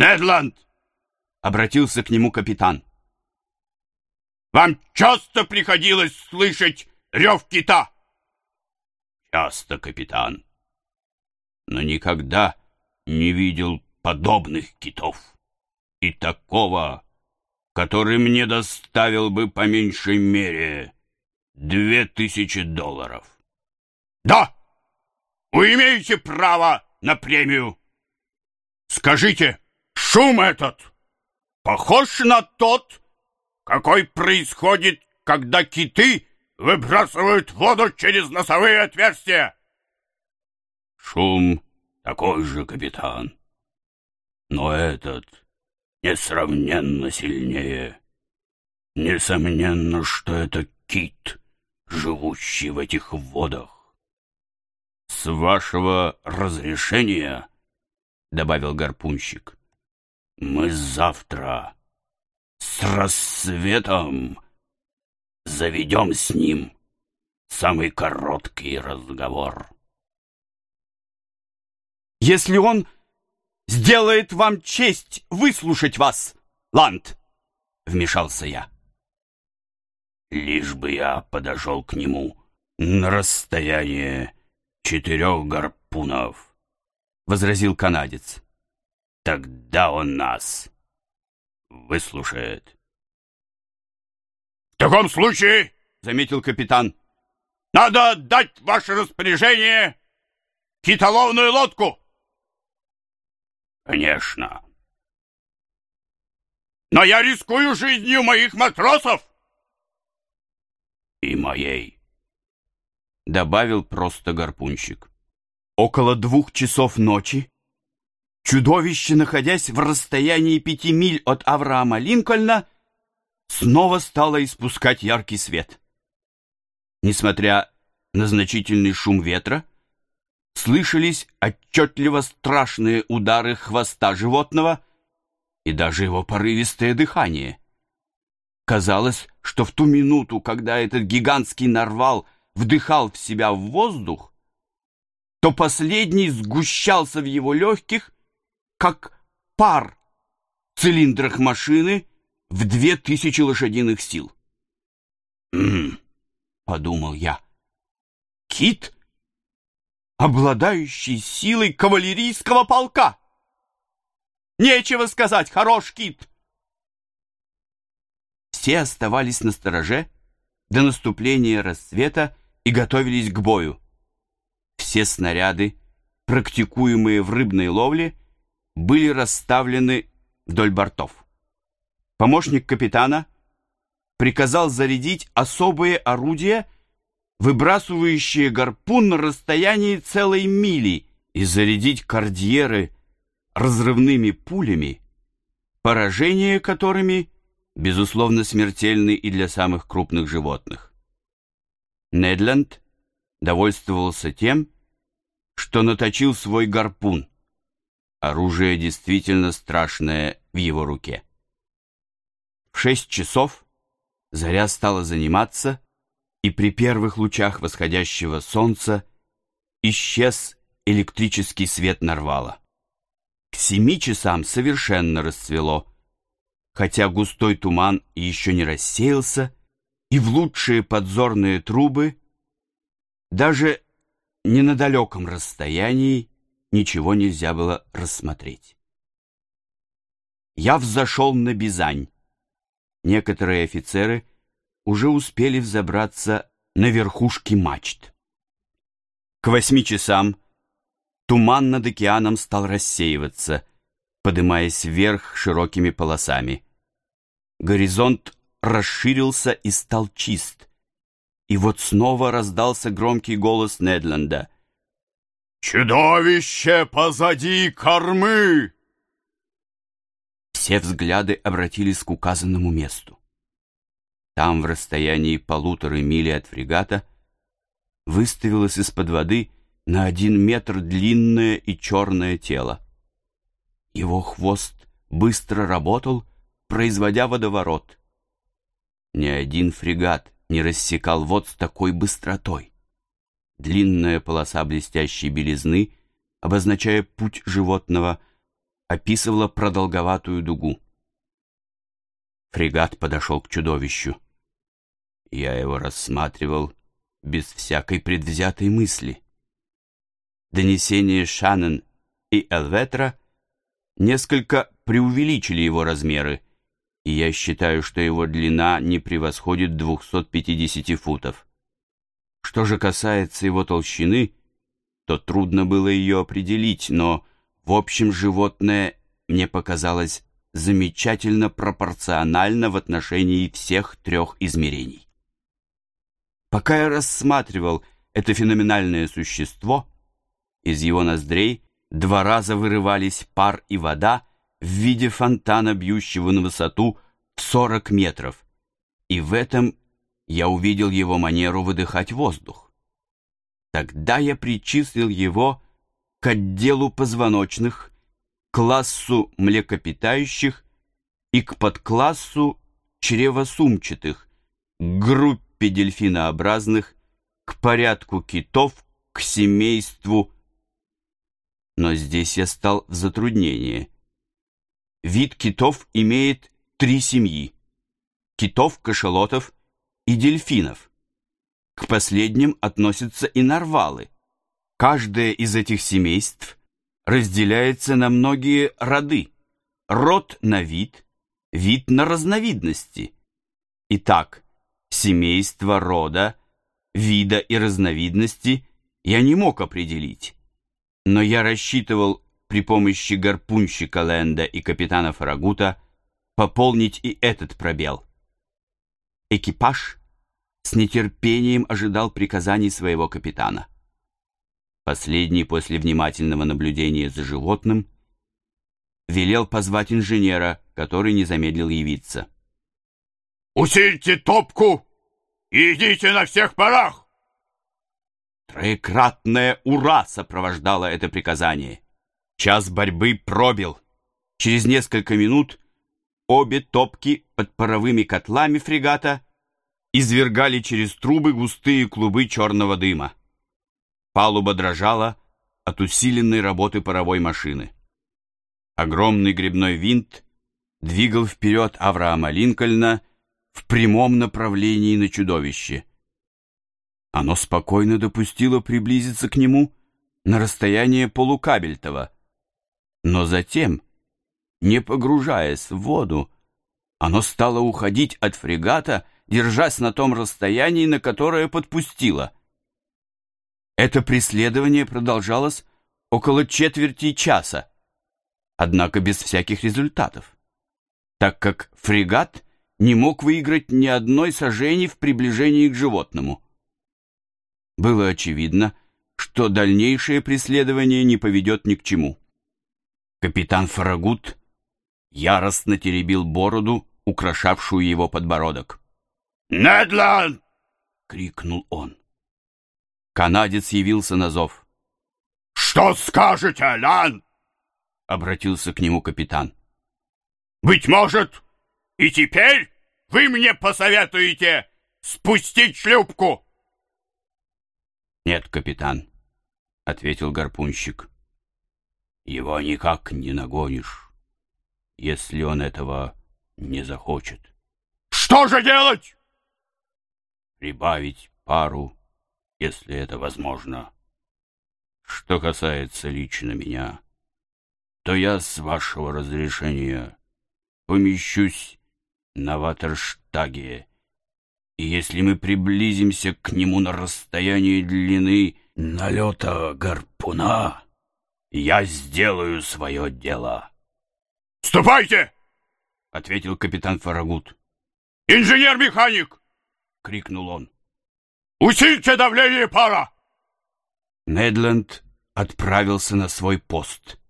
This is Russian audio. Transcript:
Недланд! — обратился к нему капитан. Вам часто приходилось слышать рев кита? Часто, капитан. Но никогда не видел подобных китов. И такого, который мне доставил бы по меньшей мере $2000. Да, вы имеете право на премию. Скажите, шум этот похож на тот, какой происходит, когда киты выбрасывают воду через носовые отверстия? Шум такой же, капитан. Но этот несравненно сильнее. Несомненно, что это кит, живущий в этих водах. С вашего разрешения, — добавил гарпунщик, — мы завтра с рассветом заведем с ним самый короткий разговор. Если он сделает вам честь выслушать вас, Ланд, — вмешался я. Лишь бы я подошел к нему на расстояние 4 гарпунов, — возразил канадец. Тогда он нас выслушает. В таком случае, — заметил капитан, — надо отдать в ваше распоряжение китоловную лодку. Конечно. Но я рискую жизнью моих матросов. И моей, — добавил просто гарпунщик. Около 2 часов ночи чудовище, находясь в расстоянии 5 миль от Авраама Линкольна, снова стало испускать яркий свет. Несмотря на значительный шум ветра, слышались отчетливо страшные удары хвоста животного и даже его порывистое дыхание. Казалось, что в ту минуту, когда этот гигантский нарвал вдыхал в себя воздух, то последний сгущался в его легких, как пар в цилиндрах машины в 2000 лошадиных сил. Подумал я. Кит, обладающий силой кавалерийского полка. Нечего сказать, хорош кит. Все оставались настороже до наступления рассвета и готовились к бою. Все снаряды, практикуемые в рыбной ловле, были расставлены вдоль бортов. Помощник капитана приказал зарядить особые орудия, выбрасывающие гарпун на расстоянии целой мили, и зарядить кардьеры разрывными пулями, поражение которыми, безусловно, смертельны и для самых крупных животных. Недленд довольствовался тем, что наточил свой гарпун. Оружие действительно страшное в его руке. В 6 часов заря стала заниматься, и при первых лучах восходящего солнца исчез электрический свет нарвала. К 7 часам совершенно расцвело, хотя густой туман еще не рассеялся, и в лучшие подзорные трубы даже не на далеком расстоянии ничего нельзя было рассмотреть. Я взошел на Бизань. Некоторые офицеры уже успели взобраться на верхушки мачт. К 8 часам туман над океаном стал рассеиваться, подымаясь вверх широкими полосами. Горизонт расширился и стал чист. И вот снова раздался громкий голос Недленда. «Чудовище позади кормы!» Все взгляды обратились к указанному месту. Там, в расстоянии 1,5 мили от фрегата, выставилось из-под воды на 1 метр длинное и черное тело. Его хвост быстро работал, производя водоворот. Ни один фрегат не рассекал вод с такой быстротой. Длинная полоса блестящей белизны, обозначая путь животного, описывала продолговатую дугу. Фрегат подошел к чудовищу. Я его рассматривал без всякой предвзятой мысли. Донесения Шаннон и Элветра несколько преувеличили его размеры, и я считаю, что его длина не превосходит 250 футов. Что же касается его толщины, то трудно было ее определить, но, в общем, животное мне показалось замечательно пропорционально в отношении всех трех измерений. Пока я рассматривал это феноменальное существо, из его ноздрей 2 раза вырывались пар и вода в виде фонтана, бьющего на высоту в 40 метров, и в этом я увидел его манеру выдыхать воздух. Тогда я причислил его к отделу позвоночных, классу млекопитающих и к подклассу чревосумчатых, к группе дельфинообразных, к порядку китов, к семейству. Но здесь я стал в затруднении. Вид китов имеет 3 семьи: китов, кашалотов и дельфинов. К последним относятся и нарвалы. Каждое из этих семейств разделяется на многие роды: род на вид, вид на разновидности. Итак, семейство рода, вида и разновидности я не мог определить, но я рассчитывал при помощи гарпунщика Ленда и капитана Фаррагута пополнить и этот пробел. Экипаж с нетерпением ожидал приказаний своего капитана. Последний, после внимательного наблюдения за животным, велел позвать инженера, который не замедлил явиться. «Усильте топку и идите на всех парах!» Троекратное «Ура!» сопровождало это приказание. Час борьбы пробил. Через несколько минут обе топки под паровыми котлами фрегата извергали через трубы густые клубы черного дыма. Палуба дрожала от усиленной работы паровой машины. Огромный гребной винт двигал вперед Авраама Линкольна в прямом направлении на чудовище. Оно спокойно допустило приблизиться к нему на расстояние полукабельтова, но затем, не погружаясь в воду, оно стало уходить от фрегата, держась на том расстоянии, на которое подпустило. Это преследование продолжалось около четверти часа, однако без всяких результатов, так как фрегат не мог выиграть ни одной сажени в приближении к животному. Было очевидно, что дальнейшее преследование не поведет ни к чему. Капитан Фаррагут яростно теребил бороду, украшавшую его подбородок. «Нед Ленд!» — крикнул он. Канадец явился на зов. «Что скажете, Ленд?» — обратился к нему капитан. «Быть может, и теперь вы мне посоветуете спустить шлюпку?» «Нет, капитан», — ответил гарпунщик. «Его никак не нагонишь, если он этого не захочет». «Что же делать?» «Прибавить пару, если это возможно. Что касается лично меня, то я, с вашего разрешения, помещусь на ватерштаге, и если мы приблизимся к нему на расстоянии длины налета гарпуна, я сделаю свое дело». «Ступайте!» — ответил капитан Фаррагут. «Инженер-механик!» — крикнул он. «Усильте давление пара!» Нед Ленд отправился на свой пост.